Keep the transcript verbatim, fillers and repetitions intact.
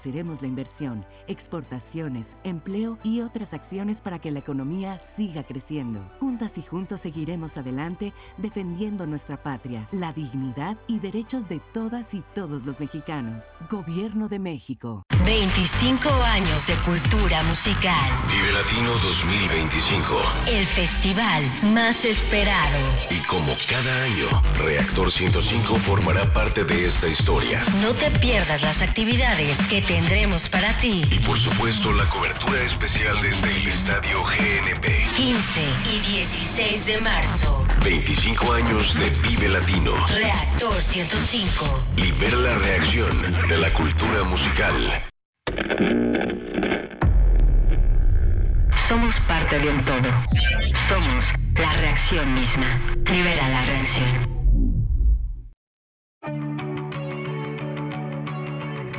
Iremos la inversión, exportaciones, empleo y otras acciones para que la economía siga creciendo. Juntas y juntos seguiremos adelante defendiendo nuestra patria, la dignidad y derechos de todas y todos los mexicanos. Gobierno de México. veinticinco años de cultura musical. Vive Latino dos mil veinticinco. El festival más esperado. Y como cada año, Reactor ciento cinco formará parte de esta historia. No te pierdas las actividades que tendremos para ti. Y por supuesto, la cobertura especial desde el Estadio G N P. quince y dieciséis de marzo. veinticinco años de Vive Latino. Reactor ciento cinco. Libera la reacción de la cultura musical. Somos parte de un todo. Somos la reacción misma. Libera la reacción.